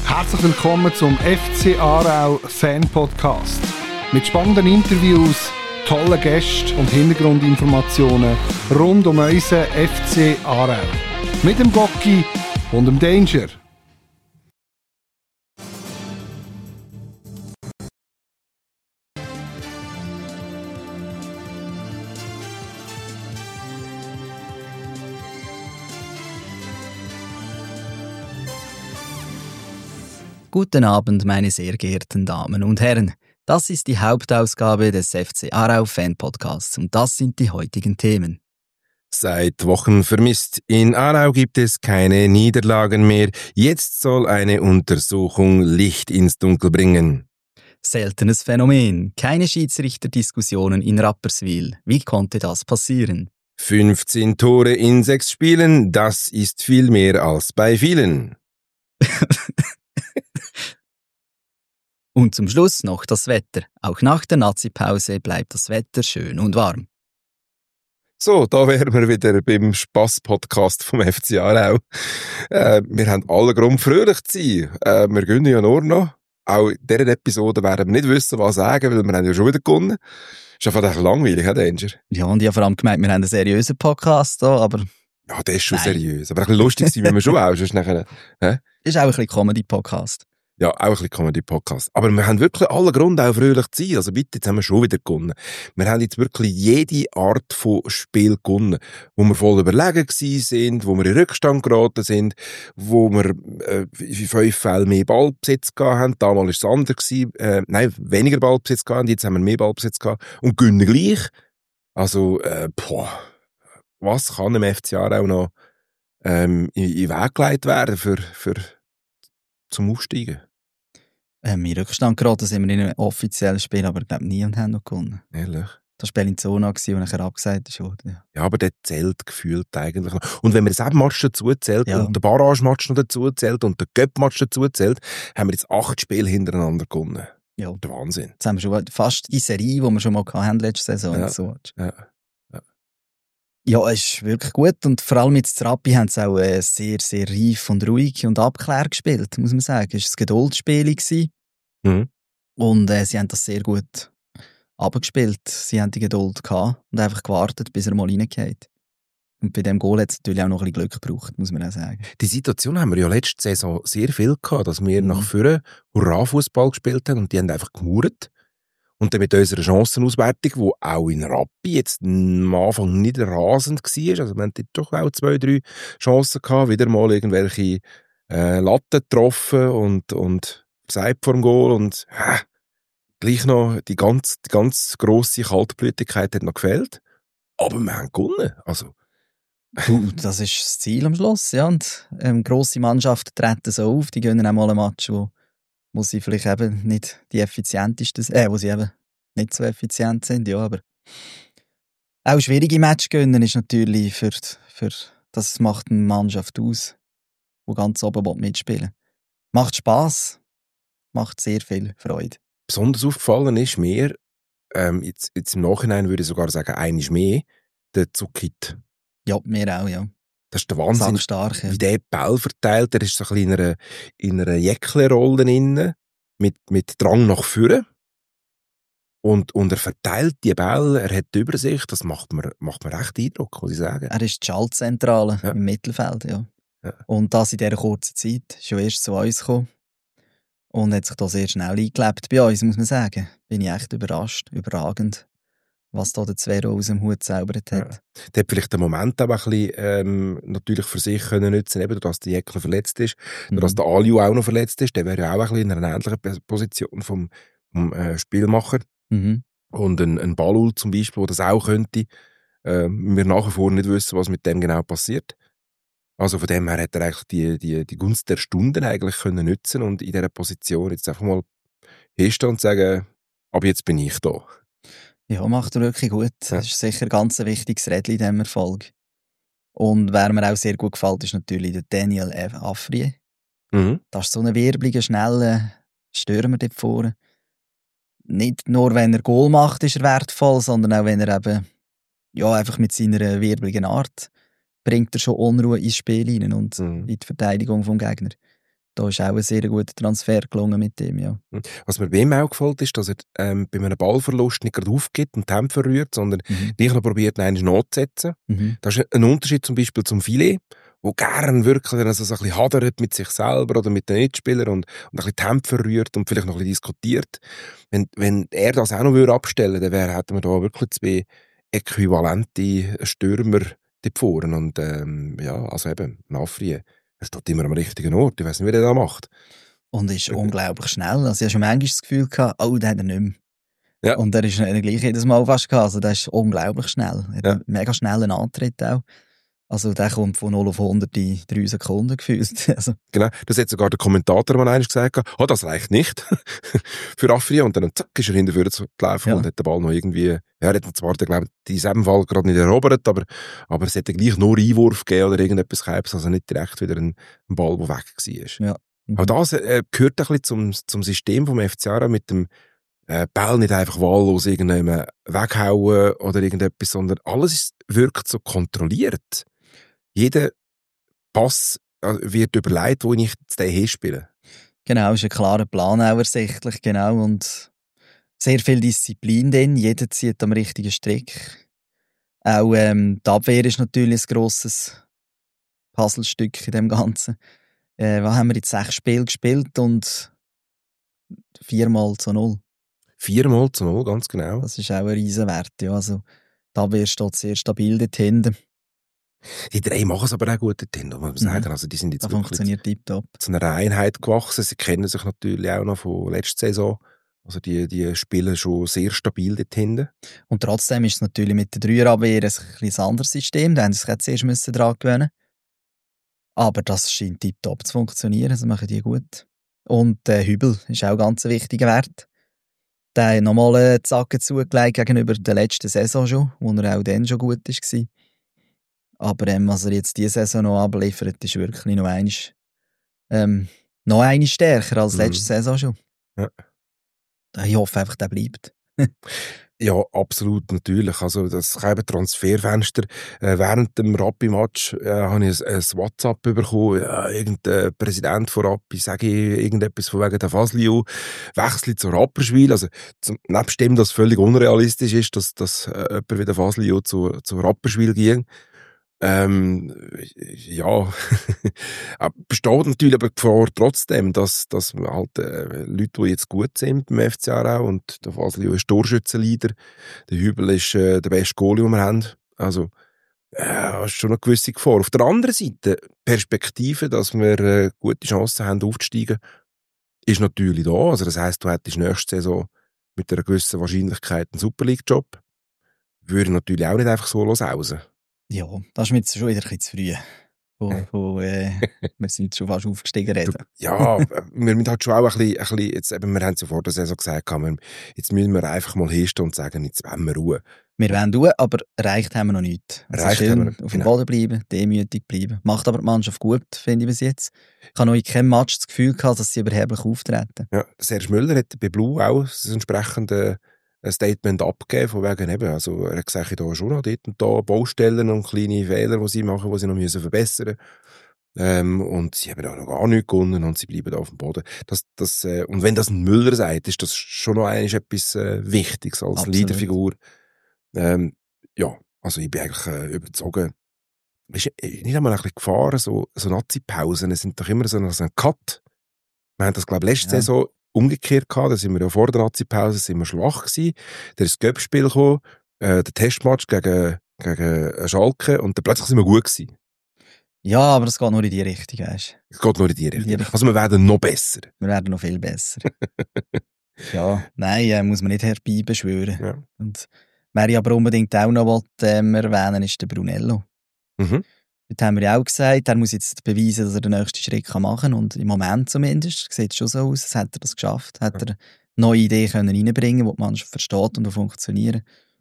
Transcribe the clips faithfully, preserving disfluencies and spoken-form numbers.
Herzlich willkommen zum F C Aarau Fan Podcast. Mit spannenden Interviews, tollen Gästen und Hintergrundinformationen rund um unseren F C Aarau. Mit dem Gocki und dem Danger. Guten Abend, meine sehr geehrten Damen und Herren. Das ist die Hauptausgabe des F C Aarau Fan Podcasts und das sind die heutigen Themen. Seit Wochen vermisst. In Aarau gibt es keine Niederlagen mehr. Jetzt soll eine Untersuchung Licht ins Dunkel bringen. Seltenes Phänomen. Keine Schiedsrichterdiskussionen in Rapperswil. Wie konnte das passieren? fünfzehn Tore in sechs Spielen, das ist viel mehr als bei vielen. Und zum Schluss noch das Wetter. Auch nach der Nazi-Pause bleibt das Wetter schön und warm. So, da wären wir wieder beim Spass-Podcast vom F C Aarau. Äh, wir haben alle Grund, fröhlich zu sein. Äh, wir gönnen ja nur noch. Auch in dieser Episode werden wir nicht wissen, was sagen, weil wir haben ja schon wieder gewonnen. Ist einfach echt langweilig, Herr Danger? Ja, und ich habe vor allem gemeint, wir haben einen seriösen Podcast hier, aber... Ja, das ist schon Nein. seriös. Aber ein bisschen lustig sein, wenn wir schon auch. Sonst nachher, hä? Ist auch ein bisschen Comedy-Podcast. Ja, auch ein bisschen Comedy-Podcast. Aber wir haben wirklich alle Grund, auch fröhlich zu sein. Also bitte, jetzt haben wir schon wieder gewonnen. Wir haben jetzt wirklich jede Art von Spiel gewonnen. Wo wir voll überlegen gewesen sind, wo wir in Rückstand geraten sind, wo wir äh, in fünf Fällen mehr Ballbesitz gehabt haben. Damals war es anders gewesen. Äh, nein, weniger Ballbesitz gehabt. Jetzt haben wir mehr Ballbesitz gehabt. Und gewinnen gleich. Also, äh, boah. Was kann dem F C Aarau noch ähm, in, in den Weg geleitet werden für, für zum Aufsteigen? Ähm, in Rückstand geraten sind wir in einem offiziellen Spiel, aber ich glaube, nie und haben noch gewonnen. Ehrlich? Das Spiel in Zona war, und nachher abgesagt wurde. Ja. Ja, aber der zählt gefühlt eigentlich noch. Und wenn man das Match dazu zählt Ja. und den Barrage-Match noch dazu zählt und den Cup-Match dazu zählt, haben wir jetzt acht Spiele hintereinander gewonnen. Ja. Der Wahnsinn. Jetzt haben wir schon fast die Serie, die wir schon mal hatten letzte Saison. Ja. So. Ja. Ja, es ist wirklich gut und vor allem jetzt Rappi haben sie auch äh, sehr, sehr reif und ruhig und abklärt gespielt, muss man sagen. Es war ein Geduldsspiel gewesen. Mhm. Und äh, sie haben das sehr gut abgespielt. Sie haben die Geduld gehabt und einfach gewartet, bis er mal reingeht. Und bei dem Goal hat es natürlich auch noch ein bisschen Glück gebraucht, muss man auch sagen. Die Situation haben wir ja letzte Saison sehr viel gehabt, dass wir Mhm. nach vorne Hurra-Fußball gespielt haben und die haben einfach gemauert. Und dann mit unserer Chancenauswertung, die auch in Rappi jetzt am Anfang nicht rasend war, also wir haben dort doch auch zwei, drei Chancen gehabt, wieder mal irgendwelche äh, Latten getroffen und, und versagt vor dem Goal und äh, gleich noch die ganz, die ganz grosse Kaltblütigkeit hat noch gefehlt. Aber wir haben gewonnen. Also, Du, das ist das Ziel am Schluss. Ja. Und ähm, grosse Mannschaften treten so auf, die gewinnen auch mal ein Match, wo, wo sie vielleicht eben nicht die effizientesten sind, äh, wo sie eben nicht so effizient sind, ja, aber auch schwierige Match gewinnen ist natürlich für, für das macht eine Mannschaft aus, die ganz oben will mitspielen. Macht Spass, macht sehr viel Freude. besonders aufgefallen ist mir, ähm, jetzt, jetzt im Nachhinein würde ich sogar sagen, einiges mehr, der Zuckit. Ja, mir auch, ja. Das ist der Wahnsinn, Sackstark, ja. wie der Ball verteilt. Der ist so ein bisschen in einer, in einer Jäckle-Rolle drin, mit, mit Drang nach vorne. Und, und er verteilt die Bälle, er hat die Übersicht, das macht mir, macht mir echt Eindruck, muss ich sagen. Er ist die Schaltzentrale Ja. im Mittelfeld, ja. Ja. Und das in dieser kurzen Zeit, schon erst zu uns gekommen. Und hat sich da sehr schnell eingelebt bei uns, muss man sagen. Bin ich echt überrascht, überragend, was da der Zvero aus dem Hut gezaubert hat. Ja. Der hat vielleicht den Moment auch ein bisschen ähm, natürlich für sich können nutzen, eben, dass der Jäckler verletzt ist, Mhm. dass der Aliu auch noch verletzt ist. Der wäre ja auch ein bisschen in einer ähnlichen Position vom, vom äh, Spielmacher. Mhm. Und ein, ein Balul zum Beispiel, der das auch könnte, äh, wir nach wie vor nicht wissen, was mit dem genau passiert. Also von dem her hat er eigentlich die, die, die Gunst der Stunden eigentlich können nutzen und in dieser Position jetzt einfach mal hinstehen und sagen, ab jetzt bin ich da. Ja, macht er wirklich gut. Ja. Das ist sicher ein ganz wichtiges Rädchen in diesem Erfolg. Und wer mir auch sehr gut gefällt, ist natürlich der Daniel Afrie. Mhm. Das ist so ein wirbliger, schneller Stürmer dort vorne. Nicht nur, wenn er Goal macht, ist er wertvoll, sondern auch, wenn er eben ja, einfach mit seiner wirbligen Art bringt er schon Unruhe ins Spiel hinein und Mhm. in die Verteidigung vom Gegner. da ist auch ein sehr guter Transfer gelungen mit dem, ja. Was mir bei ihm auch gefällt, ist, dass er ähm, bei einem Ballverlust nicht gerade aufgibt und die Hände verrührt, sondern Mhm. gleich noch probiert, einen nachzusetzen. Mhm. Das ist ein Unterschied zum Beispiel zum Filet, wo gern wirklich, wenn er so ein bisschen hadert mit sich selber oder mit den Mitspielern und, und ein bisschen die Hände verrührt und vielleicht noch ein bisschen diskutiert. Wenn, wenn er das auch noch würde abstellen würde, dann hätten wir da wirklich zwei äquivalente Stürmer dort vorne. Und ähm, ja, also eben, Nafri, er steht immer am richtigen Ort. Ich weiss nicht, wie er das macht. Und ist unglaublich schnell. Also ich hatte schon manchmal das Gefühl, gehabt, oh, den hat er nicht mehr. Ja. Und er ist er gleich jedes Mal fast gehabt. Also der ist unglaublich schnell. Er hat Ja. einen mega schnellen Antritt auch. Also der kommt von null auf hundert in drei Sekunden gefühlt. Also, Genau, das hat sogar der Kommentator mal einmal gesagt, oh, das reicht nicht für Afri. Und dann zack, ist er hinterher zu laufen Ja. und hat den Ball noch irgendwie, ja, er hat zwar, glaube ich, in diesem Fall gerade nicht erobert, aber, aber es hätte gleich nur Einwurf gegeben oder irgendetwas gehabt, also nicht direkt wieder ein, ein Ball, der weg war. ja. Mhm. Aber das äh, gehört ein bisschen zum, zum System vom F C Aarau mit dem äh, Ball nicht einfach wahllos irgendjemand weghauen oder irgendetwas, sondern alles ist, wirkt so kontrolliert. Jeder Pass äh, wird überlegt, wo ich jetzt den hinspiele. Genau, ist ein klarer Plan auch ersichtlich, genau. Und sehr viel Disziplin drin. Jeder zieht am richtigen Strick. Auch ähm, die Abwehr ist natürlich ein grosses Puzzlestück in dem Ganzen. Äh, was haben wir jetzt sechs Spiele gespielt und viermal zu null. Viermal zu null, ganz genau. Das ist auch ein Riesenwert. Ja. Also, die Abwehr steht sehr stabil dort hinten. Die drei machen es aber auch gut dort hinten, muss man sagen. Mhm. Also die sind jetzt Das wirklich funktioniert tiptop. zu einer Einheit gewachsen. Sie kennen sich natürlich auch noch von letzter Saison. Also die, die spielen schon sehr stabil dort hinten. Und trotzdem ist es natürlich mit der Dreierabwehr ein bisschen anderes System. Da haben sie sich jetzt erst müssen daran gewöhnen. Aber das scheint tiptop zu funktionieren. Das machen die gut. Und der Hübel ist auch ganz ein wichtiger Wert. Der hat nochmal einen Zacken zugelegt gegenüber der letzten Saison schon, wo er auch dann schon gut war. Aber ähm, was er jetzt diese Saison noch abliefert, ist wirklich noch einmal, ähm, noch einmal stärker als Mhm. letzte Saison schon. Ja. Ich hoffe einfach, der bleibt. Ja, absolut, natürlich. Also das eben Transferfenster. Äh, während dem Rappi-Match äh, habe ich ein, ein WhatsApp bekommen. Ja, irgendein Präsident von Rappi sage ich irgendetwas von wegen der Fasliu wechselt zu Rapperswil. Also zum, nebst dem, dass völlig unrealistisch ist, dass, dass äh, jemand wie der Fasliu zu, zu Rapperswil ging. Ähm, ja, besteht natürlich aber die Gefahr trotzdem, dass, dass halt äh, Leute, die jetzt gut sind beim F C Aarau, und der Faslio ist Torschützenleader, der Hübel ist äh, der beste Goalie, den wir haben, also äh, das ist schon eine gewisse Gefahr. Auf der anderen Seite, Perspektive, dass wir äh, gute Chancen haben aufzusteigen, ist natürlich da. Also das heisst, du hättest nächste Saison mit einer gewissen Wahrscheinlichkeit einen Super League-Job. Würde natürlich auch nicht einfach so loshausen. Ja, das ist mir jetzt schon wieder ein bisschen zu früh. Wo, wo, äh, wir sind jetzt schon fast aufgestiegen reden. Ja, wir müssen halt schon auch ein bisschen, ein bisschen jetzt eben, wir haben es ja vor der Saison gesagt, wir, jetzt müssen wir einfach mal hinstehen und sagen, jetzt wollen wir Ruhe. Wir wollen Ruhe, aber erreicht haben wir noch nichts. Also Erreicht schön haben wir, auf dem genau. Boden bleiben, demütig bleiben. Macht aber die Mannschaft gut, finde ich bis jetzt. Ich habe noch in keinem Match das Gefühl gehabt, dass sie überheblich auftreten. Ja, Serge Müller hat bei Blue auch das entsprechende ein Statement abgegeben, von wegen eben, also er hat gesagt, da schon noch dort und da Baustellen und kleine Fehler, die sie machen, die sie noch müssen verbessern müssen. Ähm, und sie haben auch noch gar nichts gewonnen und sie bleiben da auf dem Boden. Das, das, äh, und wenn das ein Müller sagt, ist das schon noch eigentlich etwas äh, Wichtiges als Absolut. Leaderfigur. Ähm, ja, also ich bin eigentlich äh, überzogen. Ist nicht einmal ein bisschen Gefahr, so, so Nazi-Pausen sind doch immer so ein, so ein Cut. Wir haben das, glaube ich, letzte Ja. Saison umgekehrt gehabt. Da sind wir ja vor der Nazi-Pause sind wir schwach gewesen. Da ist das Göppspiel gekommen, äh, der Testmatch gegen, gegen Schalke, und dann plötzlich sind wir gut gewesen. Ja, aber das geht nur in die Richtung, weißt Es geht nur in die In die Richtung. Richtung. Also wir werden noch besser. du. Wir werden noch viel besser. Ja, nein, äh, muss man nicht herbeibeschwören. Ja. Und wer ich aber unbedingt auch noch will, ähm, erwähnen ist der Brunello. Mhm. Dort haben wir ja auch gesagt, er muss jetzt beweisen, dass er den nächsten Schritt machen kann. Und im Moment zumindest sieht es schon so aus, als hätte er das geschafft. Hat er neue Ideen können reinbringen, die die Mannschaft versteht und die funktionieren.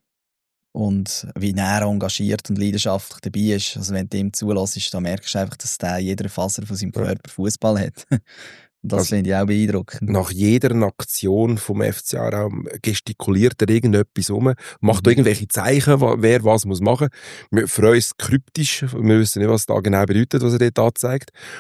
Und wie er engagiert und leidenschaftlich dabei ist. Also wenn du ihm zulässt, dann merkst du einfach, dass der in jeder Faser von seinem Körper Fußball hat. Und das Also, finde ich auch beeindruckend. Nach jeder Aktion vom F C Aarau gestikuliert er irgendetwas rum, macht Mhm. irgendwelche Zeichen, wa- wer was muss machen. Wir freuen uns kryptisch, wir wissen nicht, was da genau bedeutet, was er dort anzeigt.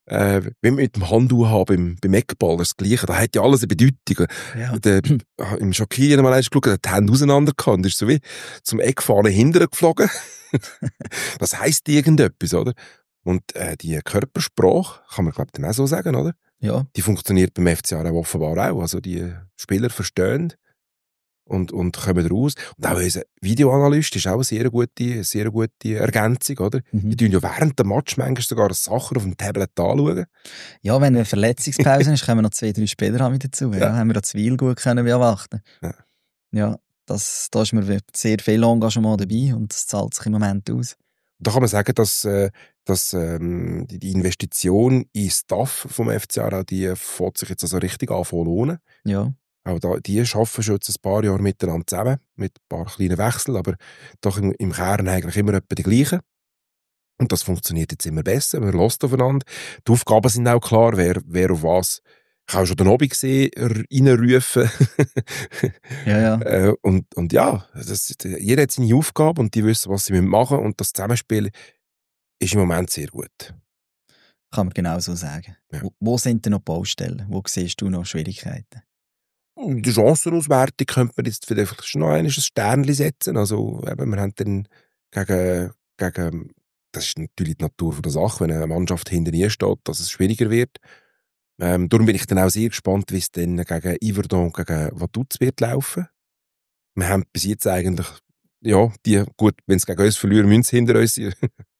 äh, wie mit dem Handtuch haben beim, beim Eckball, das Gleiche. Da hat ja alles eine Bedeutung. Ja. Der, im Shaqiri mal eins geschaut, der hat die Hände auseinander gehabt und ist so wie zum Eckfahren hinterher geflogen. Das heisst irgendetwas, oder? Und äh, die Körpersprache, kann man glaube ich dann auch so sagen, oder? Ja. Die funktioniert beim F C Aarau offenbar auch. Also die Spieler verstehen und, und kommen raus. Und auch unser Videoanalyst ist auch eine sehr gute, sehr gute Ergänzung, oder? Mhm. Die tun ja während dem Match manchmal sogar Sachen auf dem Tablet anschauen. Ja, wenn eine Verletzungspause ist, können wir noch zwei, drei Spieler haben dazu. Ja. Ja, haben wir das Zwil gut können beobachten. Ja. Ja, das, da ist mir sehr viel Engagement dabei und das zahlt sich im Moment aus. Da kann man sagen, dass, äh, dass ähm, die, die Investition in Staff vom F C Aarau, die fängt sich jetzt also richtig an zu lohnen. Ja. Auch da, die arbeiten schon jetzt ein paar Jahre miteinander zusammen, mit ein paar kleinen Wechseln, aber doch im, im Kern eigentlich immer etwa die gleichen. Und das funktioniert jetzt immer besser, man hört aufeinander. Die Aufgaben sind auch klar, wer, wer auf was. Ich habe schon den Hobby gesehen, reinrufen. Ja, ja. äh, und, und ja, das, jeder hat seine Aufgabe und die wissen, was sie machen müssen. Und das Zusammenspiel ist im Moment sehr gut. Kann man genau so sagen. Ja. Wo, wo sind denn noch Baustellen? Wo siehst du noch Schwierigkeiten? In der Chancenauswertung könnte man jetzt vielleicht noch ein Sternchen setzen. Also, eben, wir haben dann gegen, gegen, das ist natürlich die Natur der Sache, wenn eine Mannschaft hinter ihr steht, dass es schwieriger wird. Ähm, darum bin ich dann auch sehr gespannt, wie es dann gegen Yverdon und gegen Vaduz wird laufen. Wir haben bis jetzt eigentlich, ja, die, gut, wenn es gegen uns verlieren, müssen sie hinter uns sein.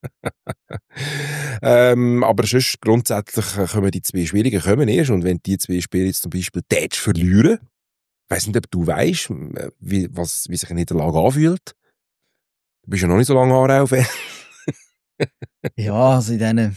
ähm, aber sonst grundsätzlich kommen die zwei Schwierigen kommen erst und wenn die zwei Spiele jetzt zum Beispiel Tätsch verlieren, ich weiss nicht, ob du weißt, wie, was, wie sich eine Niederlage anfühlt. Du bist ja noch nicht so lange Aarau-Fan. Ja, also in diesen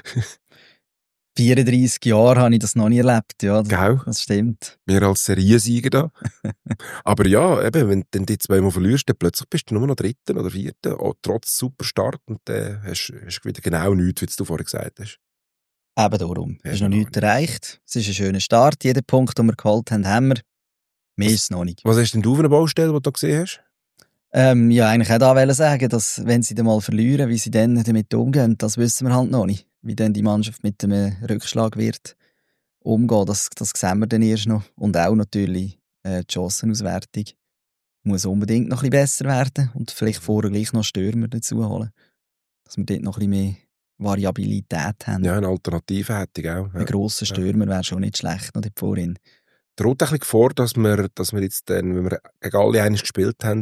vierunddreissig Jahren habe ich das noch nie erlebt. Ja, das, Gell? das stimmt. Wir als Seriensieger da. Aber ja, eben, wenn du die zweimal verlierst, dann plötzlich bist du nur noch Dritter oder Vierter, auch trotz super Start und dann hast du wieder genau nichts, wie du vorher gesagt hast. Eben darum. Es ist noch Eben nichts erreicht. Es ist ein schöner Start. Jeden Punkt, den wir geholt haben, haben wir. Mehr ist es noch nicht. Was hast denn du für eine Baustelle, die du gesehen hast? Ähm, ja, eigentlich auch da sagen, dass wenn sie dann mal verlieren, wie sie dann damit umgehen, das wissen wir halt noch nicht. Wie dann die Mannschaft mit dem Rückschlag wird umgehen, das, das sehen wir dann erst noch. Und auch natürlich äh, die Chancenauswertung muss unbedingt noch ein bisschen besser werden und vielleicht vorher gleich noch Stürmer dazu holen, dass wir dort noch ein bisschen mehr Variabilität haben. Ja, eine Alternative hätte ich auch. Ja. Ein grosser Stürmer wäre schon nicht schlecht noch dort vorhin. Droht ein bisschen vor, dass wir, dass wir jetzt dann, wenn wir gegen alle einmal gespielt haben,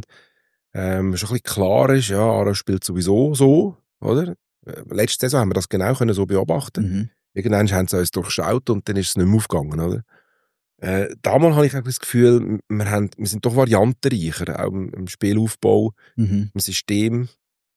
ähm, schon ein bisschen klar ist, ja, Aarau spielt sowieso so, oder? Letzte Saison haben wir das genau können so beobachten. Mhm. Irgendwann haben sie uns durchschaut und dann ist es nicht mehr aufgegangen, oder? Äh, damals habe ich das Gefühl, wir, haben, wir sind doch variantenreicher, auch im, im Spielaufbau, Mhm. im System.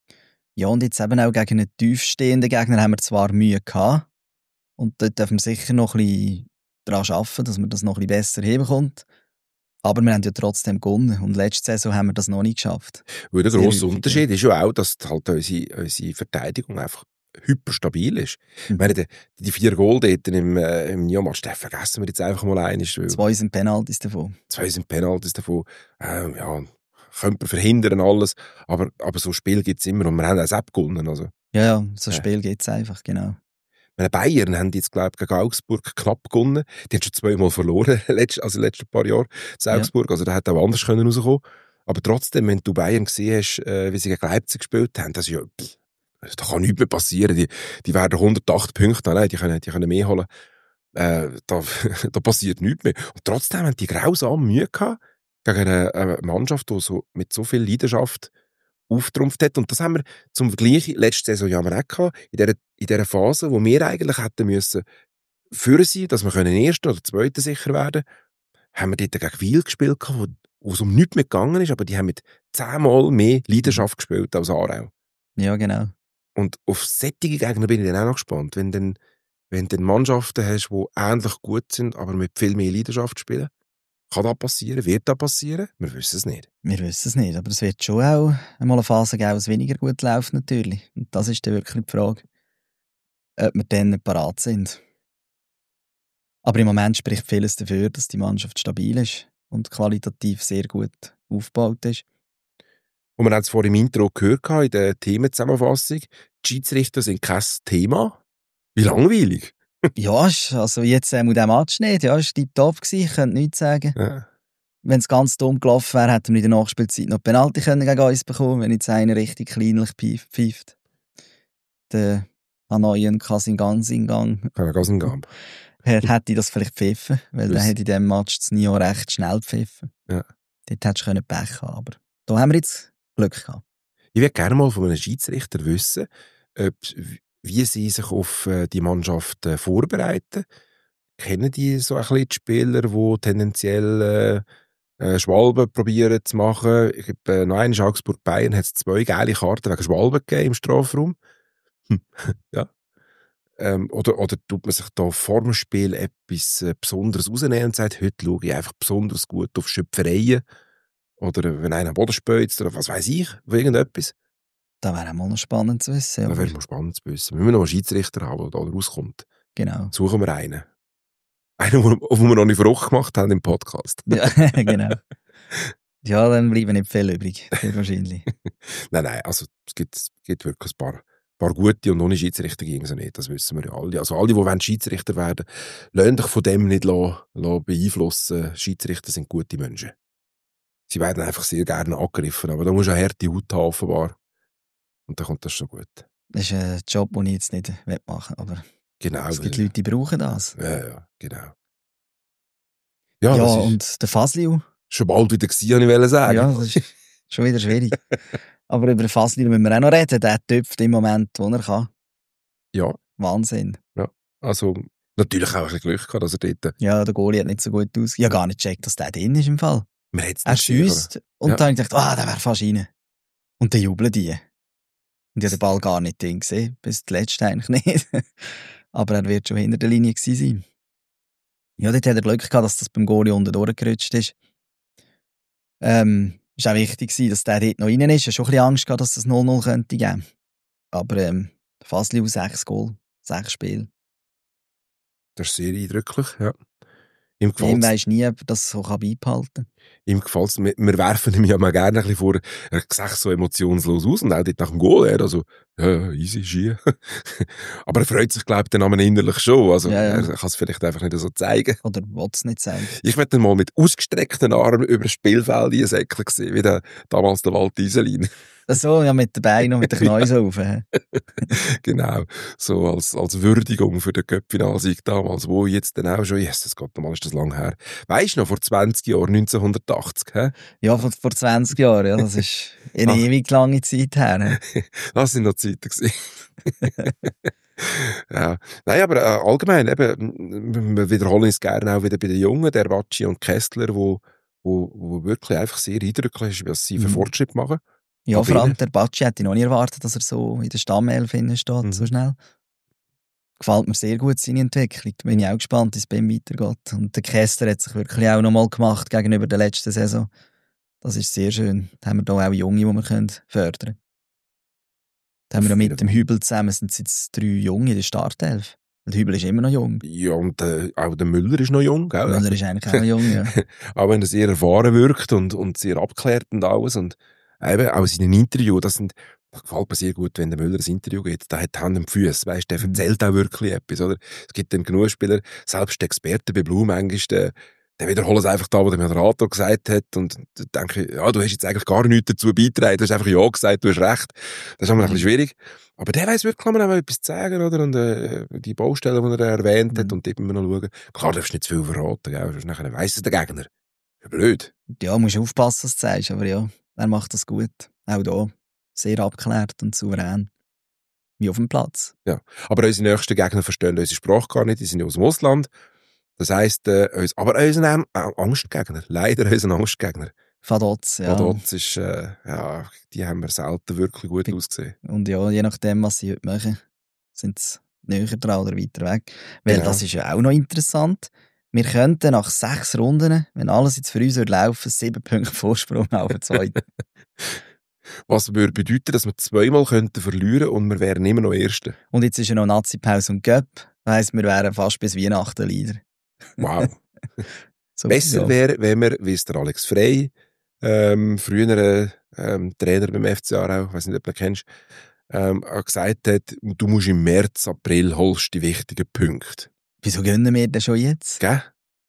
Ja, und jetzt eben auch gegen einen tiefstehenden Gegner haben wir zwar Mühe gehabt und dort dürfen wir sicher noch ein bisschen daran arbeiten, dass man das noch ein bisschen besser hinbekommt. Aber wir haben ja trotzdem gewonnen und letzte Saison haben wir das noch nicht geschafft. Weil der Sehr grosse häufig, Unterschied ist ja auch, dass halt unsere, unsere Verteidigung einfach hyperstabil ist. Mhm. Ich meine, die, die vier Goal dort im, äh, im Nio-Match, den vergessen wir jetzt einfach mal einmal. Zwei sind Penalties davon. Zwei sind Penalties davon. Ähm, ja, könnte man verhindern alles, aber, aber so ein Spiel gibt es immer und wir haben auch selbst gewonnen. Also. Ja, ja, so ein Ja. Spiel gibt es einfach, genau. Meine Bayern haben jetzt, glaube ich, gegen Augsburg knapp gewonnen. Die haben schon zweimal verloren, letzt, also in den letzten paar Jahren, zu Augsburg. Ja. Also da hätte auch anders können rauskommen. Aber trotzdem, wenn du Bayern gesehen hast, äh, wie sie gegen Leipzig gespielt haben, das ist ja, pff, da kann nichts mehr passieren. Die, die werden hundertacht Punkte, nein, die können, die können mehr holen. Äh, da, da passiert nichts mehr. Und trotzdem haben die grausam Mühe gehabt gegen eine, eine Mannschaft, die so, mit so viel Leidenschaft auftrumpft hat. Und das haben wir zum Vergleich letzte Saison ja auch gehabt, in dieser, in dieser Phase, wo wir eigentlich hätten müssen führen sein, dass wir können Erster oder Zweiter sicher werden, haben wir dort gegen Wiel gespielt, wo, wo es um nichts mehr gegangen ist, aber die haben mit zehnmal mehr Leidenschaft gespielt als Aarau. Ja, genau. Und auf solche Gegner bin ich dann auch noch gespannt, wenn du wenn du Mannschaften hast, die ähnlich gut sind, aber mit viel mehr Leidenschaft spielen. Kann das passieren? Wird das passieren? Wir wissen es nicht. Wir wissen es nicht, aber es wird schon auch einmal eine Phase geben, wo es weniger gut läuft natürlich. Und das ist dann wirklich die Frage, ob wir dann parat sind. Aber im Moment spricht vieles dafür, dass die Mannschaft stabil ist und qualitativ sehr gut aufgebaut ist. Und wir haben es vorhin im Intro gehört, in der Themenzusammenfassung, die Schiedsrichter sind kein Thema. Wie langweilig. Ja, also jetzt äh, mit dem Match nicht. Ja, es war tiptop gewesen, ich könnte nichts sagen. Ja. Wenn es ganz dumm gelaufen wäre, hätten wir in der Nachspielzeit noch Penalty können gegen uns bekommen, wenn jetzt einer richtig kleinlich pfeift. Der Hanoyen Kasingang Kann ganz in Gang. hätte das vielleicht pfiffen, weil der Das- hat in diesem Match das Nio recht schnell pfiffen. Ja. Dort hättest du Pech haben, aber da haben wir jetzt Glück gehabt. Ich würde gerne mal von einem Schiedsrichter wissen, ob, wie sie sich auf äh, die Mannschaft äh, vorbereiten. Kennen die so ein bisschen die Spieler, die tendenziell äh, äh, Schwalben probieren zu machen? Ich habe äh, noch einen Augsburg-Bayern, hat es zwei geile Karten wegen Schwalben gegeben im Strafraum. Hm. Ja. Ähm, oder, oder tut man sich da vor dem Spiel etwas äh, Besonderes rausnehmen und sagt, heute schaue ich einfach besonders gut auf Schöpfereien? Oder wenn einer am Boden spöitzt oder was weiß ich, irgendetwas. Das wäre auch mal noch spannend zu wissen. Das aber- wäre mal spannend zu wissen. Müssen wir noch einen Schiedsrichter haben, der da rauskommt. Genau. Suchen wir einen. Einen, den wir noch nicht Frucht gemacht haben im Podcast. Ja, genau. Ja, dann bleiben nicht viel übrig, sehr wahrscheinlich. Nein, nein, also es gibt, es gibt wirklich ein paar, paar gute und ohne Schiedsrichter gegen sie nicht. Das wissen wir ja alle. Also alle, die wollen Schiedsrichter werden, lassen dich von dem nicht lassen, lassen beeinflussen. Schiedsrichter sind gute Menschen. Sie werden einfach sehr gerne angegriffen, aber da musst du eine harte Haut haben, offenbar. Und dann kommt das schon gut. Das ist ein Job, den ich jetzt nicht machen will, aber Genau. es gibt weil- Leute, die brauchen das. Ja, ja, genau. Ja, Ja, das ist und der Fasliu, schon bald wieder gewesen, wollte ich wollte sagen. ja, das ist schon wieder schwierig. Aber über den Fasliu müssen wir auch noch reden. Der tüpft im Moment, wo er kann. Ja, Wahnsinn. also natürlich auch ein bisschen Glück gehabt, dass er dort... Ja, der Goalie hat nicht so gut aus. Ich habe gar nicht gecheckt, dass der drin ist im Fall. Man hat's Er nicht gesehen, schiesst und Ja. dann habe ich gedacht, ah, der wäre fast rein. Und dann jubeln die. Und ich habe den Ball gar nicht drin gesehen, bis der letzte eigentlich nicht. Aber er wird schon hinter der Linie gewesen sein. Ja, dort hat er Glück gehabt, dass das beim Goalie unten durchgerutscht ist. Ähm, ist auch wichtig gewesen, dass der dort noch rein ist. Ich hatte schon ein bisschen Angst gehabt, dass das null null könnte geben. Aber ähm, Fasliu, sechs Goal, sechs Spiele. Das ist sehr eindrücklich, ja. Ihm Ihm gefällt's. weisst nie, ob er das so beibehalten kann. Ihm gefällt's. Wir, wir werfen ihm ja mal gerne ein bisschen vor, er sieht so emotionslos aus und auch dort nach dem Goal, er also, ja, easy, schier. Aber er freut sich, glaube ich, den Namen innerlich schon. Also, Ja, ja. er kann es vielleicht einfach nicht so zeigen. Oder will es nicht sagen. Ich werde ihn mal mit ausgestreckten Armen über das Spielfeld einsäckeln sehen, wie der, damals der Walt Iselin. So, ja, mit den Beinen und mit den Knäuel so rauf. hä? Genau. So als, als Würdigung für den Cup-Finalsieg damals, wo jetzt dann auch schon, Jesus Gott, nochmal ist das lang her. Weisst du noch, vor zwanzig Jahren, neunzehnhundertachtzig, hä? Ja, vor, vor zwanzig Jahren, ja, das ist eine Ach. ewig lange Zeit her. hä? Das sind noch Zeiten gewesen. Ja. Nein, aber äh, allgemein, eben, wir wiederholen es gerne auch wieder bei den Jungen, der Bacci und Kessler, wo, wo, wo wirklich einfach sehr eindrücklich ist, was sie für Mhm. Fortschritt machen. Ja, Aber vor allem ihnen- der Bacci hätte ich noch nie erwartet, dass er so in der Stammelf steht, Mhm. so schnell. Gefällt mir sehr gut, seine Entwicklung. Bin ich auch gespannt, wie es bei ihm weitergeht. Und der Kessler hat sich wirklich auch noch mal gemacht gegenüber der letzten Saison. Das ist sehr schön. Da haben wir hier auch Junge, die wir können fördern können. Da haben wir ja Auf jeden mit dem Fall. Hübel zusammen, sind es jetzt drei Junge in der Startelf. Der Hübel ist immer noch jung. Ja, und äh, auch der Müller ist noch jung, gell? Müller ist eigentlich auch jung, ja. Auch wenn er sehr erfahren wirkt und, und sehr abgeklärt und alles. Und eben auch in seinen Interviews, das sind, das gefällt mir sehr gut, wenn der Müller ein Interview gibt. Der hat Hand am Fuß, weißt, der Mhm. erzählt auch wirklich etwas, oder? Es gibt dann genug Spieler, selbst die Experten bei Blue manchmal, der, der wiederholen es einfach da, was der Moderator gesagt hat und da denke ich, ja, du hast jetzt eigentlich gar nichts dazu beitragen, du hast einfach ja gesagt, du hast recht. Das ist immer ein Mhm. bisschen schwierig. Aber der weiss wirklich, kann man auch mal etwas sagen, oder? Und äh, die Baustellen, die er erwähnt hat, Mhm. und dort müssen wir noch schauen. Klar, darfst du nicht zu viel verraten, gell? Sonst nachher weiss es der Gegner. Ja, blöd. Ja, musst aufpassen, was du sagst, aber ja, er macht das gut. Auch da. Sehr abgeklärt und souverän. Wie auf dem Platz. Aber unsere nächsten Gegner verstehen unsere Sprache gar nicht, die sind ja aus dem Ausland. Das heisst, äh, uns, aber unsere Angstgegner, leider unsere Angstgegner. Vaduz, ja. Vaduz ist, äh, ja, die haben wir selten wirklich gut Die- ausgesehen. Und ja, je nachdem, was sie heute machen, sind sie näher dran oder weiter weg. Weil Genau. das ist ja auch noch interessant. Wir könnten nach sechs Runden, wenn alles jetzt für uns würde laufen, sieben Punkte Vorsprung auf den zweiten. Was würde bedeuten, dass wir zweimal könnten verlieren und wir wären immer noch Erste. Und jetzt ist ja noch Nazi-Pause und Göpp. Das heisst, wir wären fast bis Weihnachten Leader. Wow. So, Besser ja. wäre, wenn wir, wie es der Alex Frey, ähm, früherer ähm, Trainer beim F C Aarau, ich weiß nicht, ob du ihn kennst, ähm, gesagt hat, du musst im März, April holst die wichtigen Punkte. Wieso gönnen wir das schon jetzt? Gell?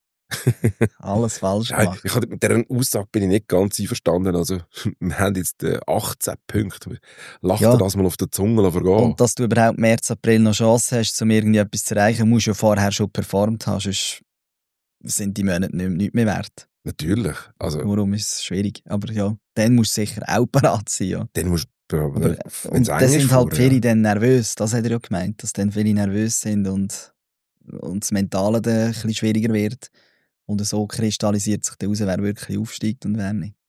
Alles falsch Ja, gemacht. ich hatte mit dieser Aussage bin ich nicht ganz einverstanden. Also, wir haben jetzt äh, achtzehn Punkte. Lacht Ja. dir das mal auf der Zunge vergehen. Und dass du überhaupt März, April noch Chance hast, um irgendwie etwas zu erreichen, musst du ja vorher schon performt haben, sonst sind die Monate nicht, nicht mehr wert. Natürlich. Also, Warum ist es schwierig? Aber ja, dann musst du sicher auch parat sein. Ja. dann musst du, Aber, wenn's und eng dann ist sind halt vorher, viele ja. dann nervös. Das hat er ja gemeint, dass dann viele nervös sind und, und das Mentale dann ein bisschen schwieriger wird. Und so kristallisiert sich dann raus, wer wirklich aufsteigt und wer nicht.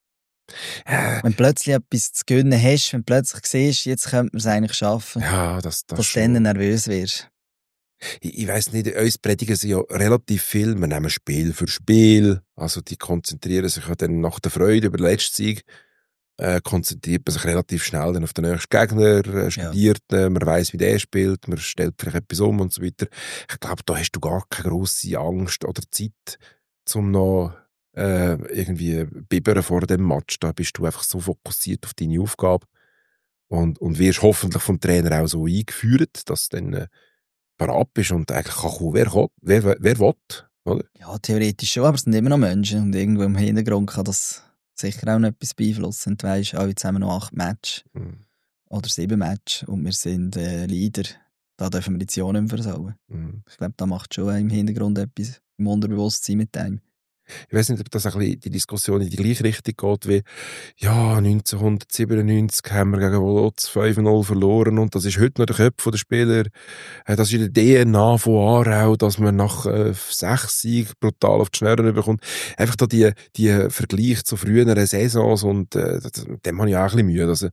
Äh, Wenn du plötzlich etwas zu gönnen hast, wenn du plötzlich siehst, jetzt könnte man es eigentlich schaffen, Ja, das, das dass du schon. dann nervös wirst. Ich, ich weiss nicht, uns predigen sie ja relativ viel. Wir nehmen Spiel für Spiel. Also, die konzentrieren sich ja dann nach der Freude über den letzten Sieg. Äh, konzentriert man sich relativ schnell dann auf den nächsten Gegner, äh, studiert, äh, man weiss, wie der spielt, man stellt vielleicht etwas um und so weiter. Ich glaube, da hast du gar keine grosse Angst oder Zeit, um noch äh, irgendwie bibbern vor dem Match. Da bist du einfach so fokussiert auf deine Aufgabe und, und wirst hoffentlich vom Trainer auch so eingeführt, dass du dann äh, parat bist und eigentlich kann kommen, wer, kommt, wer, wer, wer will, oder? Ja, theoretisch schon, aber es sind immer noch Menschen und irgendwo im Hintergrund kann das sicher auch noch etwas beeinflussen. Du weisst, auch jetzt haben wir noch acht Matches Mhm. oder sieben Matches und wir sind äh, Leader. Da dürfen wir die Zion nicht mehr versauen. Mhm. Ich glaube, da macht schon im Hintergrund etwas im Unterbewusstsein mit einem. Ich weiss nicht, ob das ein bisschen die Diskussion in die gleiche Richtung geht wie, ja, neunzehnhundertsiebenundneunzig haben wir gegen Wolotz fünf null verloren und das ist heute noch der Köpfe der Spieler. Äh, Das ist in der D N A von Aarau, dass man nach äh, sechs Siegen brutal auf die Schnurren bekommt. Einfach da die, die Vergleich zu früheren Saisons und äh, das- mit dem habe ich auch ein bisschen Mühe. Also,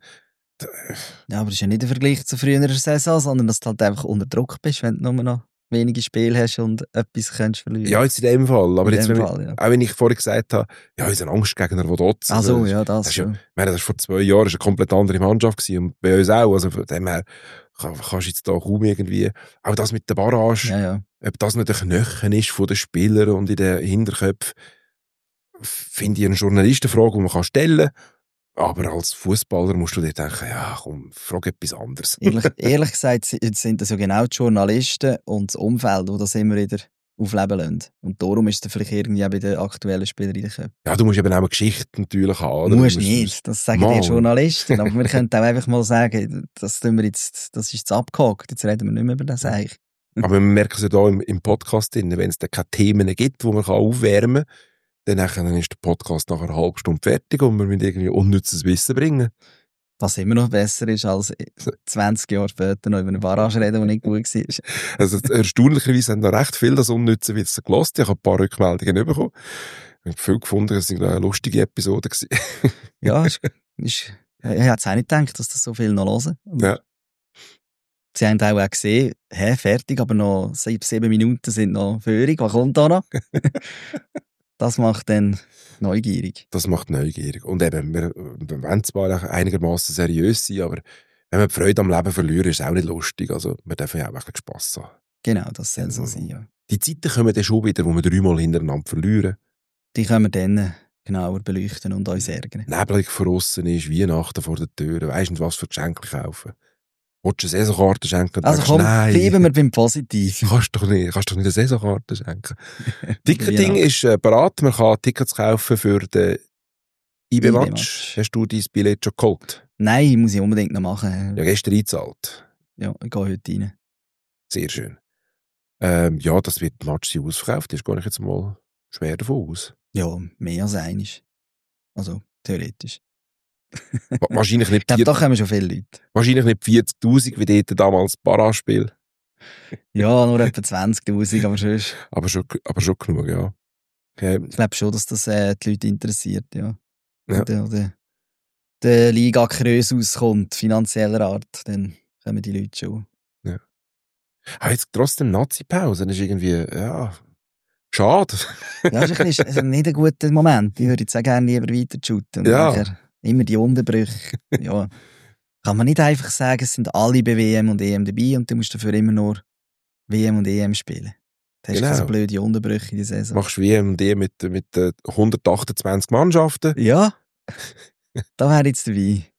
Ja, aber es ist ja nicht ein Vergleich zu früherer Saison, sondern dass du halt einfach unter Druck bist, wenn du nur noch wenige Spiele hast und etwas kannst verlieren. ja, jetzt in dem Fall. Aber In jetzt, dem wenn Fall, ja. wir, auch wenn ich vorhin gesagt habe, ja, unser Angstgegner Wolotz. Ach so, das- ja, das das ist ja, schon. ich meine, das war vor zwei Jahren eine komplett andere Mannschaft gewesen und bei uns auch. Also von dem her kann- kannst du jetzt da kaum irgendwie, auch das mit der Barrage, Ja, ja. ob das nicht ein Knöchel ist von den Spielern und in den Hinterköpfen, finde ich eine Journalistenfrage, die man kann stellen kann. Aber als Fußballer musst du dir denken, ja, komm, frag etwas anderes. Ehrlich, ehrlich gesagt sind das ja genau die Journalisten und das Umfeld, die das immer wieder aufleben lassen. Und darum ist es vielleicht irgendwie auch bei den aktuellen Spielern in den Köpfen. Ja, du musst eben auch eine Geschichte natürlich haben. Oder? Du Du musst musst- nicht, das sagen Mal. die Journalisten. Aber wir könnten auch einfach mal sagen, das, tun wir jetzt, das ist jetzt abgehakt, jetzt reden wir nicht mehr über das eigentlich. Aber wir merken es ja da im, im Podcast, wenn es da keine Themen gibt, die man kann aufwärmen kann, dann nachher ist der Podcast nach einer halben Stunde fertig und wir müssen irgendwie unnützes Wissen bringen. Was immer noch besser ist, als zwanzig Jahre später noch über eine Barrage reden, die nicht gut war. Also erstaunlicherweise haben da recht viel das unnütze Wissen gelassen. Ich habe ein paar Rückmeldungen bekommen. Ich habe viel gefunden, es war eine lustige Episode gewesen. Ja, ist, ist, ich hätte es auch nicht gedacht, dass das so viel noch hören. Ja. Sie haben auch, auch gesehen, hä, fertig, aber noch sieben, sieben Minuten sind noch Führung. Was kommt da noch? Das macht dann neugierig. Das macht neugierig. Und eben, wir, wir wollen zwar einigermaßen seriös sein, aber wenn wir die Freude am Leben verlieren, ist es auch nicht lustig. Also, wir dürfen ja auch ein bisschen Spass haben. Genau, das soll so Also, sein, ja. Die Zeiten kommen dann schon wieder, wo wir dreimal hintereinander verlieren. Die können wir dann genauer beleuchten und uns ärgern. Nebelig von aussen ist, Weihnachten vor der Tür, weisst nicht, was für Geschenke kaufen. Willst du eine Saisonkarte schenken? Und Also denkst, komm, nein, bleiben wir beim Positiven. kannst doch nicht, kannst doch nicht eine Saisonkarte schenken. Ticketing Genau. ist äh, bereit, man kann Tickets kaufen für den I B-Match. I B-Match. Hast du dein Billett schon geholt? Nein, muss ich unbedingt noch machen. Ja, gestern eingezahlt. Ja, ich gehe heute rein. Sehr schön. Ähm, ja, das wird Match sein ausverkauft, das gehe ich jetzt mal schwer davon aus. Ja, mehr als einig. Also, theoretisch. Wa- Wahrscheinlich nicht, Ich glaube, vier- da kommen schon viele Leute. wahrscheinlich nicht vierzigtausend, wie dort damals Paraspiel. Ja, nur etwa zwanzigtausend, aber sonst. Aber schon, aber schon genug, ja. Okay. Ich glaube schon, dass das äh, die Leute interessiert, ja. Ja. Wenn der, der, der Liga Krös auskommt, finanzieller Art, dann kommen die Leute schon. Ah, jetzt trotzdem Nazi-Pause, das ist irgendwie, ja, schade. Ja, ist ein bisschen, ist nicht ein guter Moment. Ich würde jetzt auch gerne lieber weiter shooten. Und Ja. nachher immer die Unterbrüche. Ja. Kann man nicht einfach sagen, es sind alle bei W M und E M dabei und du musst dafür immer nur W M und E M spielen. Da hast du Genau. so blöde Unterbrüche in der Saison. Machst W M und D mit, mit äh, hundertachtundzwanzig Mannschaften. Ja, da wäre jetzt dabei.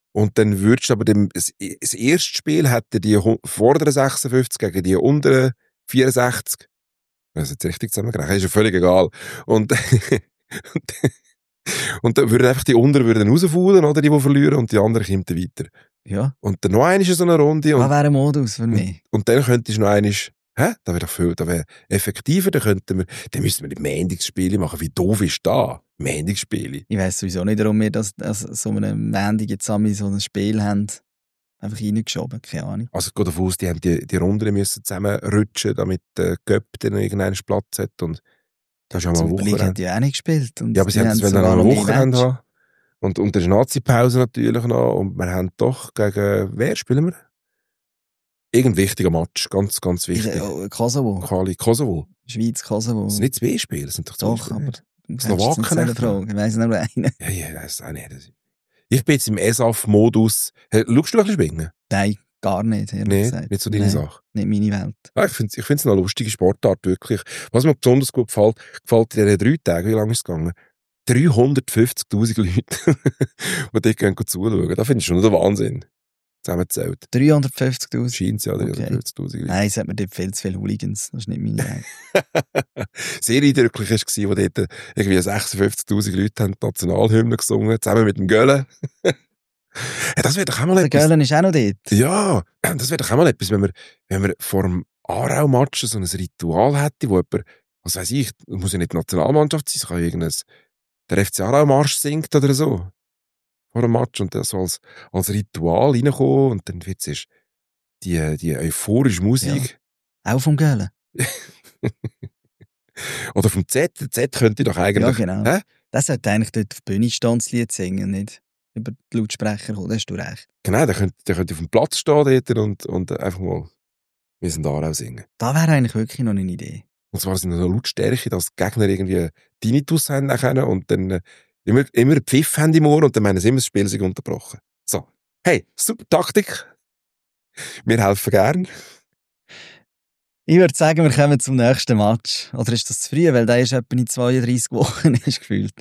Und dann würdest du aber dem, das, das erste Spiel hätte die vorderen sechsundfünfzig gegen die unteren vierundsechzig. Das ist jetzt richtig zusammengerechnet, ist ja völlig egal. Und, und, und dann würden einfach die unteren würden rausfallen, oder die, die verlieren, und die anderen kommen dann weiter. Ja. Und dann noch einmal so eine Runde. Und, das wäre ein Modus für mich. Und, und dann könntest du noch einmal, hä? Das wäre doch viel, das wäre effektiver, dann könnten wir, dann müssten wir nicht Mendigsspiele machen. Wie doof ist das? Mendigsspiele. Ich weiss sowieso nicht, warum wir das, das so einem Mendig jetzt einmal so ein Spiel haben. Einfach reingeschoben, keine Ahnung. Also ich gehe davon aus, die haben die, die Runden müssen zusammenrutschen, damit der Göpp dann irgendeinen Platz hat. Und das ist ja mal eine Woche. Woche. Hat ja auch nicht gespielt. Und ja, aber sie haben es dann eine Woche haben. Und, und der Nazi-Pause natürlich noch. Und wir haben doch gegen, wer spielen wir? Irgendein wichtiger Match, ganz, ganz wichtig. Ja, Kosovo. Quali Kosovo. Schweiz, Kosovo. Das sind nicht zwei Spiele, das sind doch zwei Doch, Spiele. aber Slowaken. Ich weiss nur einen. Ja, ja, das ist auch nicht. Ich bin jetzt im E S A F-Modus. Hey, schaust du ein bisschen schwingen? Nein, gar nicht, ehrlich nee, gesagt. nicht so deine Nein, Sache. Nicht meine Welt. Ja, ich finde es eine lustige Sportart, wirklich. Was mir besonders gut gefällt, gefällt in diesen drei Tagen, wie lange ist es gegangen? dreihundertfünfzigtausend Leute, die dort gehen zuschauen. Das finde ich schon der Wahnsinn. Zusammengezählt. dreihundertfünfzigtausend? Scheint es ja, dreihundertfünfzigtausend Leute. Nein, es hat mir dort viel zu viele Hooligans. Das ist nicht meine Welt. Sehr eindrücklich war es, wo dort irgendwie sechsundfünfzigtausend Leute haben die Nationalhymne gesungen, zusammen mit dem Gölle. Ja, das wäre doch auch mal der etwas. Der Gölle ist auch noch dort. Ja, das wäre doch auch mal etwas, wenn wir, wenn wir vor dem Aarau-Match so ein Ritual hätten, wo jemand, was weiss ich, muss ja nicht die Nationalmannschaft sein, es kann irgendein, der F C Aarau-Marsch singt oder so. Vor dem Match und das so als, als Ritual reinkommen und dann wird es die, die euphorische Musik. Ja. Auch vom Gölle. Oder vom Z. Der Z könnte doch eigentlich. Ja, genau. Hä? Das sollte eigentlich dort auf die Bühne stehen, das Lied singen, nicht über die Lautsprecher kommen. Da hast du recht. Genau, der könnte, der könnte auf dem Platz stehen dort und, und einfach mal «Wir sind Aarau» singen. Das wäre eigentlich wirklich noch eine Idee. Und zwar sind so Lautstärke, dass die Gegner irgendwie Tinnitus haben können und dann äh, immer, immer einen Pfiff haben im Ohr und dann meinen sie immer, das Spiel sich unterbrochen. So. Hey, super Taktik. Wir helfen gern. Ich würde sagen, wir kommen zum nächsten Match. Oder ist das zu früh? Weil der ist etwa in zweiunddreissig Wochen, ist gefühlt.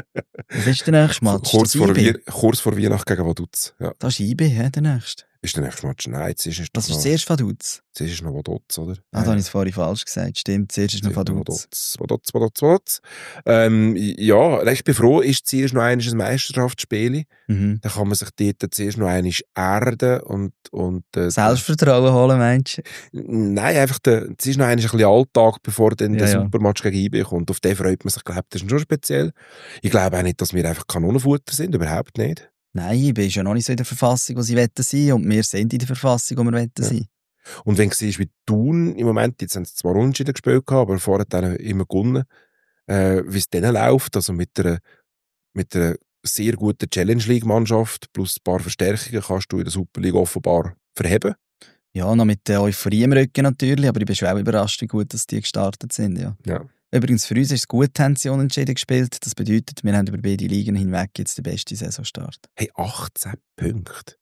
Was ist der nächste Match? Kurz vor, Wir, kurz vor Weihnachten gegen Vaduz. Ja. Das ist I B, he, der nächste. Ist der nächste Match? Nein, zuerst ist das ist noch, zuerst Vaduz. Zuerst ist noch Vaduz, oder? Ah, da habe ich es vorhin falsch gesagt. Stimmt, zuerst ist noch Vaduz. Vaduz, Vaduz, Vaduz. Ähm, ja, ich bin froh, ist zuerst noch ein Meisterschaftsspiel. Mhm. Dann kann man sich dort zuerst noch einmal erden und... und äh, Selbstvertrauen holen, meinst du? Nein, einfach, es ist noch ein bisschen Alltag, bevor dann ja, der ja. Supermatch gegen I B kommt. Auf den freut man sich, glaube ich, das ist schon speziell. Ich glaube auch nicht, dass wir einfach Kanonenfutter sind, überhaupt nicht. Nein, I B ist ja noch nicht so in der Verfassung, wo sie wetten sein, und wir sind in der Verfassung, wo wir wetten ja. sein. Und wenn du siehst, wie Thun im Moment, jetzt haben sie zwar Unentschieden gespielt, aber vorher dann immer gewonnen, äh, wie es denen läuft, also mit einer, mit einer sehr guten Challenge-League-Mannschaft plus ein paar Verstärkungen kannst du in der Super League offenbar verheben. Ja, noch mit der Euphorie im Rücken natürlich, aber ich bin schon auch überrascht, wie gut dass die gestartet sind. Ja. Ja. Übrigens, für uns ist es gut, haben sie unentschieden gespielt. Das bedeutet, wir haben über beide Ligen hinweg jetzt den besten Saisonstart. Hey, achtzehn Punkte.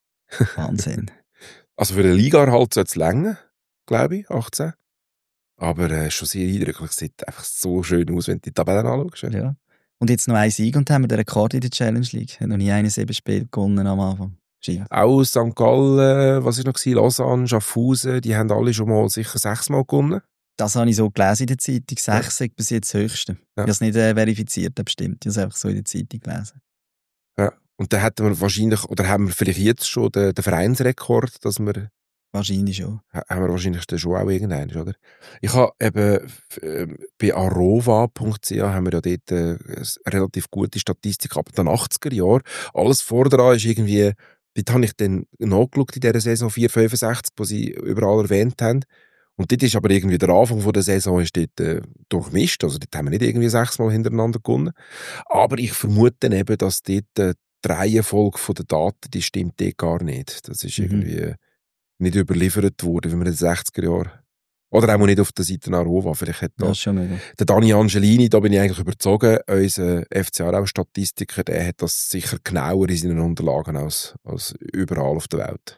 Wahnsinn. Also für den Liga-Erhalt soll es länger, glaube ich, achtzehn. Aber äh, schon sehr eindrücklich. Es sieht einfach so schön aus, wenn du die Tabellen anschaust. Ja. Ja. Und jetzt noch ein Sieg und haben wir den Rekord in der Challenge League. Hat noch nie einen sieben Spiele gewonnen am Anfang. Schief. Auch Sankt Gallen, was war noch? Lausanne, Schaffhausen, die haben alle schon mal sicher sechsmal gewonnen. Das habe ich so gelesen in der Zeitung. Sechs ja. bis jetzt das Höchste. Ja. Ich habe es nicht äh, verifiziert, bestimmt. Ich habe es einfach so in der Zeitung gelesen. Ja. Und dann hätten wir wahrscheinlich, oder haben wir vielleicht jetzt schon den, den Vereinsrekord, dass wir... Wahrscheinlich schon. Haben wir wahrscheinlich den schon auch irgendeinen, oder? Ich habe eben äh, bei arova punkt c h haben wir ja dort äh, eine relativ gute Statistik ab den achtziger Jahren. Alles vordaran ist irgendwie, dort habe ich dann nachgeschaut in dieser Saison vier fünfundsechzig, die sie überall erwähnt haben. Und dort ist aber irgendwie der Anfang von der Saison ist dort äh, durchmischt. Also dort haben wir nicht irgendwie sechsmal hintereinander gewonnen. Aber ich vermute dann eben, dass dort äh, die Reihenfolge der Daten, die stimmt dort gar nicht. Das ist mhm. irgendwie nicht überliefert worden, wie wir in den sechziger Jahren. Oder auch nicht auf der Seite Arova. Vielleicht hat da das schon mega. Der Dani Angelini, da bin ich eigentlich überzogen, unser F C Aarau-Statistiker, der hat das sicher genauer in seinen Unterlagen als, als überall auf der Welt.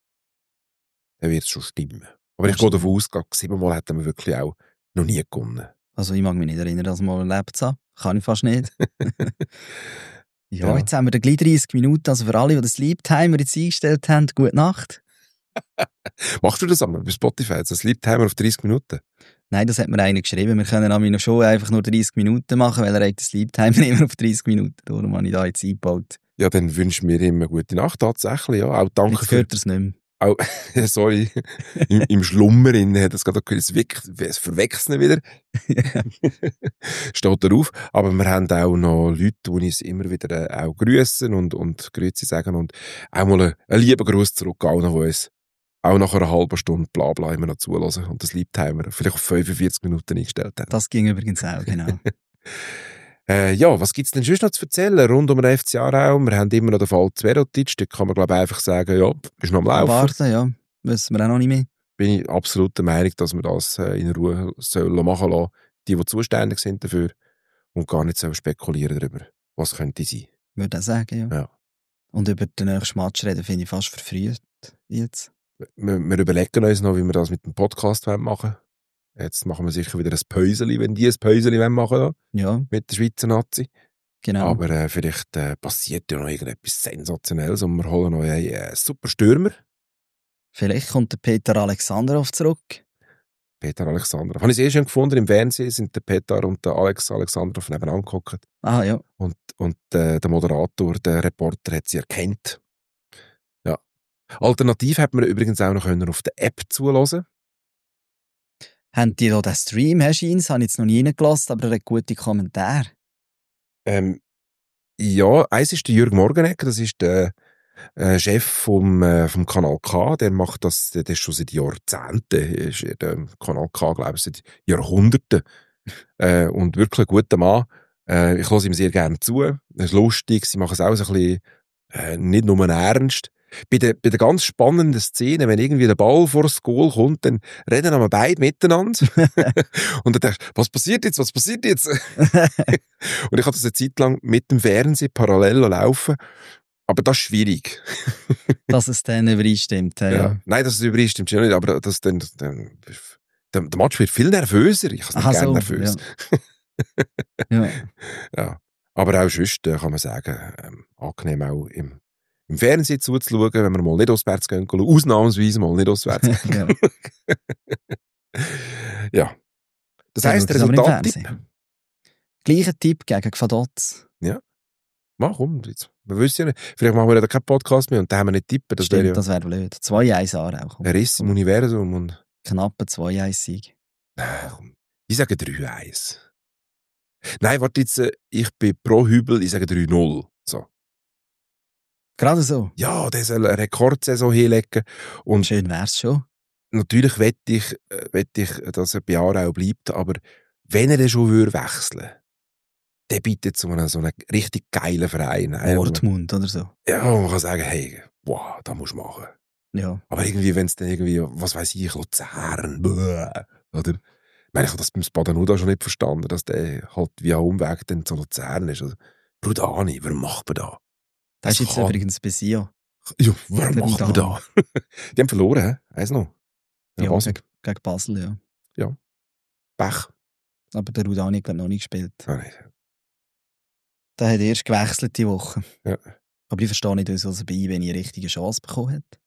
Der wird es schon stimmen. Aber das ich gehe davon aus, siebenmal hätten wir wirklich auch noch nie gewonnen. Also ich mag mich nicht erinnern, dass wir mal erlebt haben. Kann ich fast nicht. Ja, Ja. jetzt haben wir dann gleich dreißig Minuten, also für alle, die den Sleep-Timer jetzt eingestellt haben, gute Nacht. Machst du das einmal bei Spotify? Jetzt ein Sleep-Timer auf dreißig Minuten? Nein, das hat mir einer geschrieben. Wir können an meiner Show einfach nur dreißig Minuten machen, weil er hat den Sleep-Timer immer auf dreißig Minuten. Darum habe ich da jetzt eingebaut. Ja, dann wünschen wir ihm eine gute Nacht tatsächlich. Ja. Auch danke Jetzt für... hört er es nicht mehr. Auch, sorry, im, im Schlummer innen hat es gerade gehört, es, weck, es verwechseln wieder. Steht da auf. Aber wir haben auch noch Leute, die uns immer wieder äh, auch grüßen und, und Grüezi sagen und auch mal einen, einen lieben Gruß zurück an allen, die uns auch nach einer halben Stunde Blabla immer noch zulassen und das Sleep-Timer vielleicht auf fünfundvierzig Minuten eingestellt haben. Das ging übrigens auch, genau. Äh, ja, was gibt's denn sonst noch zu erzählen rund um den F C Aarau? Wir haben immer noch den Fall Zverotic, da kann man glaube ich einfach sagen, ja, ist noch am Laufen. Warten, ja. Wissen wir auch noch nicht mehr. Bin ich absolut der Meinung, dass wir das äh, in Ruhe sollen machen lassen, die, die zuständig sind dafür und gar nicht so spekulieren darüber, was könnte sein. Würde ich sagen, ja. Ja. Und über den nächsten Match reden finde ich fast verfrüht jetzt. Wir, wir überlegen uns noch, wie wir das mit dem Podcast machen wollen. Jetzt machen wir sicher wieder ein Päuseli, wenn die ein Päuseli machen wollen, Ja, mit der Schweizer Nazi. genau. Aber äh, vielleicht äh, passiert ja noch irgendetwas Sensationelles und wir holen noch einen äh, super Stürmer. Vielleicht kommt der Peter Alexandrov zurück. Peter Alexandrov. Habe ich sehr schön gefunden, im Fernsehen sind der Peter und der Alex Alexandrov nebeneinander geguckt. Ah ja. Und, und äh, der Moderator, der Reporter hat sie erkannt. Ja. Alternativ hat man übrigens auch noch können auf der App zuhören. Haben die da den Stream, Herr Scheins? Habe ich jetzt noch nie reingelassen, aber er hat gute Kommentare. Ähm, ja, eins ist der Jürg Morgenegger, das ist der äh, Chef vom, äh, vom Kanal K, der macht das, der ist schon seit Jahrzehnten, ist der Kanal K, glaube ich, seit Jahrhunderten. äh, und wirklich ein guter Mann. Äh, ich höre ihm sehr gerne zu. Er ist lustig, sie machen es auch so ein bisschen, äh, nicht nur ernst. Bei den, bei den ganz spannenden Szenen, wenn irgendwie der Ball vor das Goal kommt, dann reden aber beide miteinander. Und dann denkst du, was passiert jetzt, was passiert jetzt? Und ich habe das eine Zeit lang mit dem Fernsehen parallel laufen. Aber das ist schwierig. Dass es dann übereinstimmt. Ja. Ja. Ja. Nein, das übereinstimmt schon nicht, aber das dann, dann, der, der Match wird viel nervöser. Ich habe es nicht Aha, gerne so, nervös. Ja. Ja. Ja. Aber auch sonst äh, kann man sagen, ähm, angenehm auch im, im Fernsehen zuzuschauen, wenn wir mal nicht auswärts gehen, gehen ausnahmsweise mal nicht auswärts gehen. Ja. Ja. Das Dann heisst, der schaut es aber im Resultattipp. Fernsehen. Gleicher Tipp gegen Gfadotz. Mach komm, jetzt. Wir wissen ja nicht. Vielleicht machen wir ja keinen Podcast mehr und dann haben wir nicht tippen. Das Stimmt, wäre ja das wäre blöd. zwei eins Aarau. ein Riss im Universum. Und Knappe zwei eins Sieg. Nein, komm. Ich sage drei eins. Nein, warte jetzt, äh, ich bin pro Hübel, ich sage drei null. So. Gerade so. Ja, der soll eine Rekordsaison hinlegen. Und Schön wär's schon. natürlich wette ich, äh, wette ich, dass er bei Aarau bleibt, aber wenn er dann schon würde wechseln, der bietet so einen, so einen richtig geilen Verein. Äh, wo man- Dortmund oder so. Ja, wo man kann sagen, hey, wow, das musst du machen. Ja. Aber irgendwie, wenn es dann irgendwie, was weiß ich, Luzern, bäh, oder? Ich meine, ich habe das beim Spadenuda schon nicht verstanden, dass der halt via Umweg dann zu Luzern ist. Also, Brudani, warum macht man da? Das ist jetzt kann- übrigens bei Sion. Ja, warum Der macht man da? Rudani. Die haben verloren, hä? Eins noch. Ja, Ja, Basel. gegen, gegen Basel, ja. Pech. Aber der Rudani hat noch nicht gespielt. Ah, nein. Der hat erst gewechselt die Woche. Ja. Aber ich verstehe nicht, wieso er bei I W eine richtige Chance bekommen hat.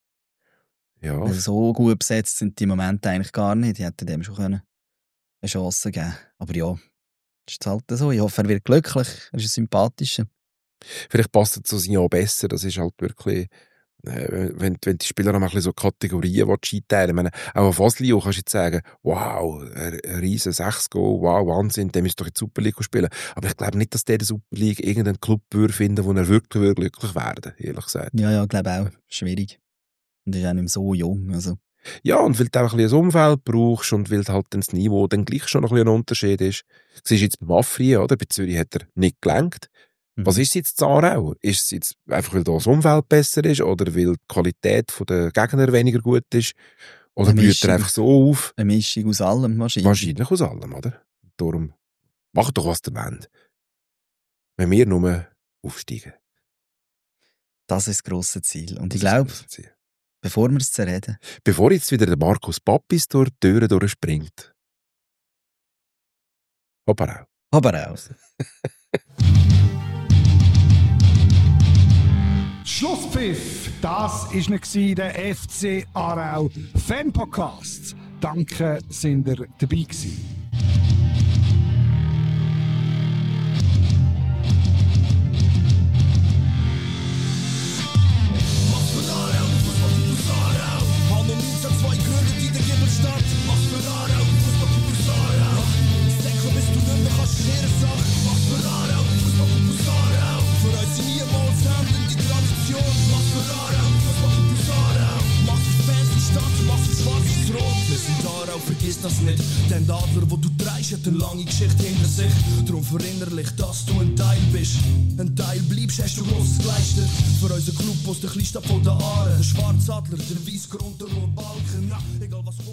Ja, Weil so gut besetzt sind die Momente eigentlich gar nicht. Die hätten dem schon können eine Chance geben. Aber ja, das ist halt so. Ich hoffe, er wird glücklich. Er ist ein sympathischer. vielleicht passt es zu Sion besser. Das ist halt wirklich, äh, wenn, wenn die Spieler noch mal ein bisschen so Kategorien einteilen. Ich meine, auch auf Vaslio kannst du jetzt sagen, wow, ein ein riesen sechs Goal, wow, Wahnsinn, der müsste doch in die Super League spielen. Aber ich glaube nicht, dass der in der Super League irgendeinen Club würde finden, wo er wirklich würde glücklich werden, ehrlich gesagt. Ja, ja, ich glaube auch. Schwierig. Und er ist auch nicht mehr so jung. Also. Ja, und weil du auch ein bisschen ein Umfeld brauchst und weil halt dann das Niveau dann gleich schon noch ein bisschen ein Unterschied ist. Siehst du jetzt beim Afri, oder? Bei Zürich hat er nicht gelenkt. Mhm. Was ist es jetzt in Aarau? Ist es jetzt einfach, weil da das Umfeld besser ist oder weil die Qualität der Gegner weniger gut ist? Oder Eine blüht Mischung. er einfach so auf? Eine Mischung aus allem wahrscheinlich. Wahrscheinlich aus allem, oder? Darum, macht doch, was ihr wollt. Wenn wir nur aufsteigen. Das ist das grosse Ziel. Und ich Das glaube, ist das Ziel. bevor wir es zerreden, Bevor jetzt wieder der Markus Pappis durch die Türen durchspringt. Hopp, auch. aber auch. Schlusspfiff, das war nicht der F C Aarau Fan-Podcast. Danke, sind ihr dabei gewesen. Zwei Gehören, die der Gibbel statt. Mach's für Aarau, Fußballclub Aarau. Denke, bis du nicht mehr kannst schwere Sachen. Mach's für Aarau, Fußballclub Aarau. Für uns sind niemals Hemden die Tradition. Mach's für Aarau, Fußballclub Aarau. Mach's für Fans die Stadt, mach's für schwarzes Rot. Wir sind Aarau, vergiss das nicht. Den Adler, wo du trägst, hat eine lange Geschichte hinter sich. Darum verinnerlich, dass du ein Teil bist. Ein Teil bleibst, hast du Grosses geleistet. Für unseren Club aus der Kleinstadt von der Aare. Der Schwarzadler, der Weissgrund, der rote Balken. Na, egal was